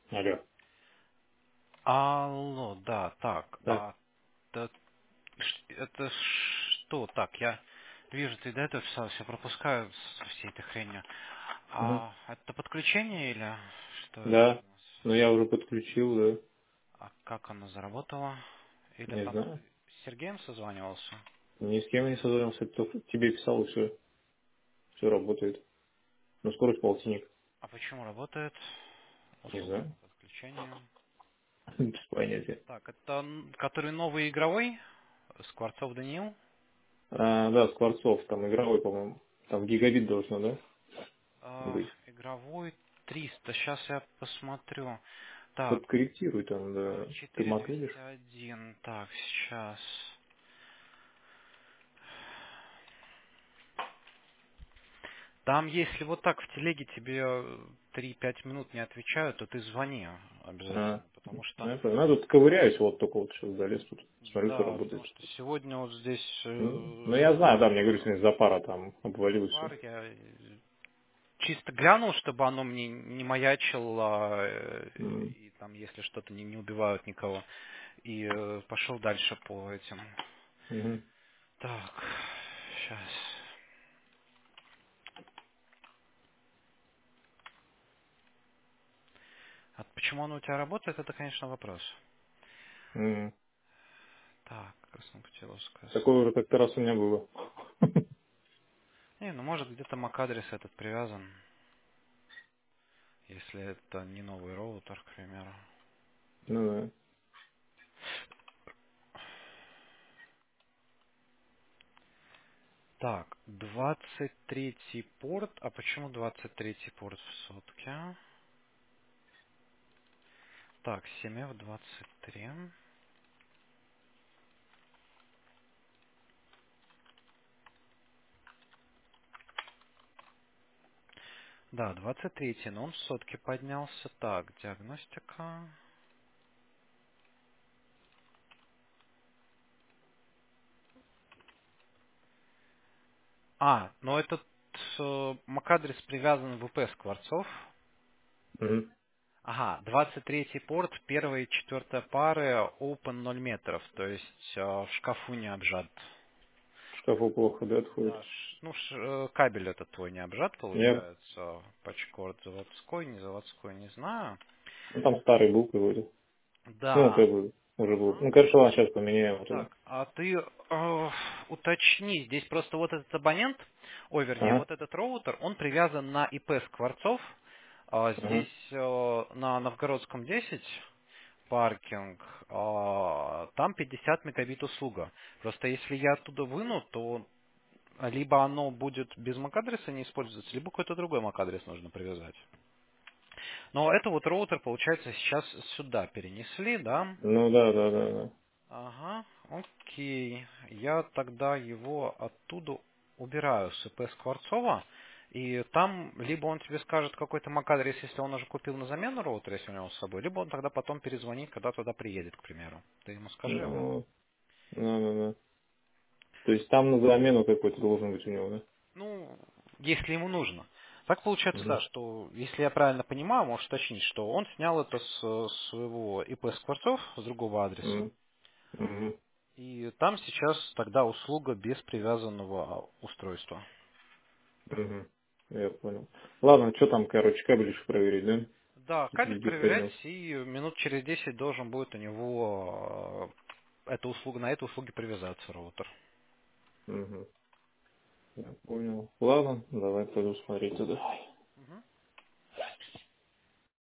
Алло. Алло, да, так, Так. это что? Так, я вижу, ты до этого писал, все пропускаю со всей этой хренью. Мгм. А это подключение или что это Да. у нас? Ну я уже подключил, да. А как оно заработало? Или Не там знаю. с Сергеем созванивался? Ни с кем я не созвонился. Только тебе писал, и все. Все работает. Ну, скорость полтинник. А почему работает? Не Услуга знаю. подключения. Без понятия. Так, это который новый игровой? Скворцов Даниил? Да, Скворцов, там игровой, по-моему. Там гигабит должно, да, быть. Игровой 300. Сейчас я посмотрю. Так, Подкорректируй там, да. Ты Mac видишь? 4201. Так, сейчас. Там, если вот так в телеге тебе 3-5 минут не отвечают, то ты звони А, обязательно. Потому ну, что, я понял. Ну, я тут ковыряюсь, вот только вот сейчас залез тут. Смотрю, что да, потому работает. что сегодня вот здесь Ну, я знаю, да, мне говорю, сегодня за пара там обвалилось все. пар я чисто глянул, чтобы оно мне не маячило, и там, если что-то не убивают никого. И пошел дальше по этим. Так, сейчас. А почему оно у тебя работает, это, конечно, вопрос. Так, Краснопутиловская. Такое уже как-то раз у меня было. Не, ну может где-то MAC-адрес этот привязан, если это не новый роутер, к примеру. Ну да. Так, 23-й порт. А почему 23-й порт в сотке? Так, 7F23. Да, 23-й, но он в сотке поднялся. Так, диагностика. Но этот MAC-адрес привязан в ВП Скворцов. Мгм. Ага, 23-й порт, первая и четвертая пары, open 0 метров, то есть в шкафу не обжат. В шкафу плохо, да, Да, отходит. кабель этот твой не обжат, Я, получается, патчкорд заводской, не заводской, не знаю. ну, там старый был какой-то. Ну, Да. как бы, уже был. Ага. Ну, короче, ладно, сейчас поменяем это. Так, а ты уточни, здесь просто вот этот абонент, вернее, Ага, вот этот роутер, он привязан на ИП Скворцов, ага. здесь на Новгородском 10 паркинг, там 50 мегабит услуга. Просто если я оттуда выну, то либо оно будет без MAC-адреса не использоваться, либо какой-то другой MAC-адрес нужно привязать. Но это вот роутер, получается, сейчас сюда перенесли, да? Ну, да, да, да, да. Ага, окей. Я тогда его оттуда убираю с ИП Скворцова. И там либо он тебе скажет какой-то MAC-адрес, если он уже купил на замену роутера, если у него с собой, либо он тогда потом перезвонит, когда туда приедет, к примеру. Ты ему скажи. Ну, ну, ну, ну. То есть там на замену какой-то должен быть у него, да? Ну, если ему нужно. Так получается, Угу. да, что, если я правильно понимаю, можешь уточнить, что он снял это с своего ИП Скворцов, с другого адреса. Угу. Угу. И там сейчас тогда услуга без привязанного устройства. Угу. Я понял. Ладно, что там, короче, кабель еще проверить, да? Да, Тут кабель везде проверять, поднялся. и минут через 10 должен будет у него эта услуга, на эту услугу привязаться роутер. Угу. Я понял. Ладно, давай пойду смотреть тогда.